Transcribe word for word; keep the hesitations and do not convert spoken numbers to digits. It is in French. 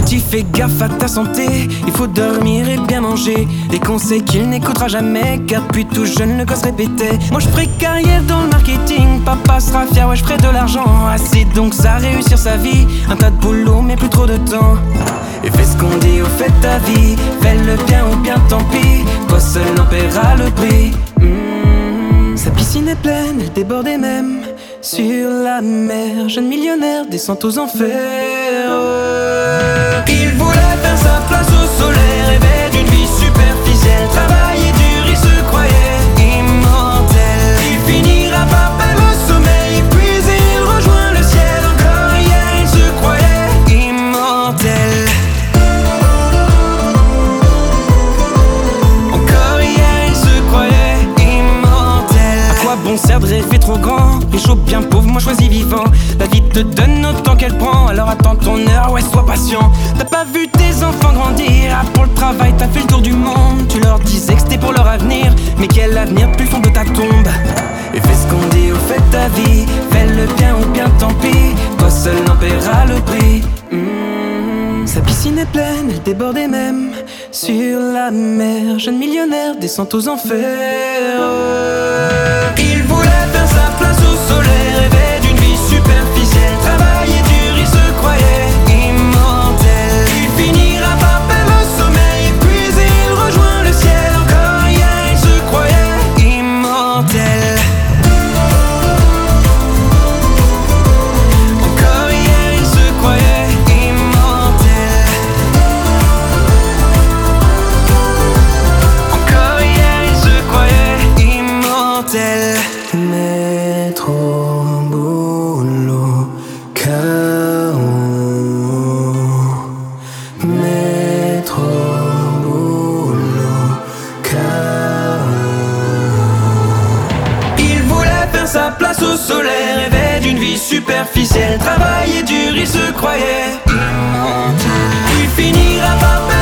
petit, fais gaffe à ta santé. Il faut dormir et bien manger. Des conseils qu'il n'écoutera jamais, car depuis tout jeune le gosse répétait. Moi je ferai carrière dans le marketing. Papa sera fier, ouais je ferai de l'argent. Assez donc ça réussir sa vie. Un tas de boulot mais plus trop de temps. Et fais ce qu'on dit, au fait ta vie. Fais le bien ou bien tant pis. Toi seul en paiera le prix. mmh. Sa piscine est pleine, elle débordait même. Sur la mer, jeune millionnaire descend aux enfers. Il voulait faire sa place au soleil, rêvait d'une vie superficielle. Travailler dur, il se croyait immortel. Il finira par perdre le sommeil, puis il rejoint le ciel. Encore hier, il se croyait immortel. Encore hier, il se croyait immortel. À quoi bon sert de rêver trop grand? Riche ou bien pauvre, moi choisis vivant. La vie te donne autant qu'elle prend, alors attends ton heure, ouais sois patient. T'as pas vu tes enfants grandir, ah, pour le travail t'as fait le tour du monde. Tu leur disais que c'était pour leur avenir, mais quel avenir depuis le fond de ta tombe? Et fais ce qu'on dit, au fait ta vie. Fais le bien ou bien tant pis. Toi seul en paiera le prix. mmh. Sa piscine est pleine, elle débordait même. Sur la mer, jeune millionnaire descend aux enfers. Il voulait faire sa place au soleil, rêvait d'une vie superficielle. Travailler dur, il se croyait immortel. Il finira par perdre le sommeil, puis il rejoint le ciel. Encore hier, il se croyait immortel. Encore hier, il se croyait immortel. Encore hier, il se croyait immortel. Mettre au boulot, K O. Mettre au boulot, K O. Il voulait faire sa place au soleil, rêvait d'une vie superficielle. Travailler dur, il se croyait immortel. Il finira par perdre